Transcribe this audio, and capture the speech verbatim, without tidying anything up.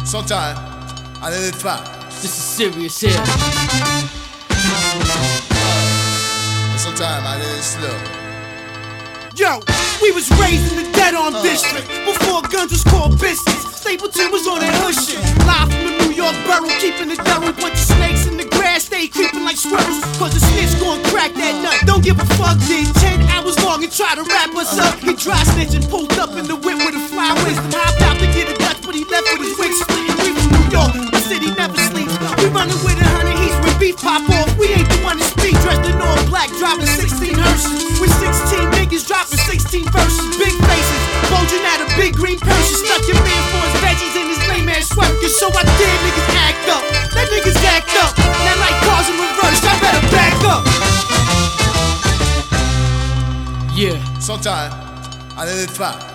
Sometimes I let it fly. This is serious here. And sometimes I let it slow. Yo, we was raised in the dead on uh. district before guns was called business. Stapleton was on that hood shit. Live from the New York borough, keeping it thorough. Bunch of snakes in the grass, stay creeping like squirrels. Cause the snitch gon' crack that nut. Don't give a fuck, did ten hours long and try to wrap us up. He dry snitch and pulled up in the whip with a fly wisdom. Hopped out to get a Dutch, but he left with his wig split. We from New York, the city never sleeps. We running with a hundred heats when beef pop off. We ain't the one to speak, dressed in all black, driving sixteen hearses. With sixteen niggas dropping sixteen verses. Big faces, bulging out of big green purses. Stuck your man for his veggies in his lame ass sweater. So I did niggas act up. That niggas act up. That like cars in reverse, I better back up. Yeah. Sometimes I let it fly.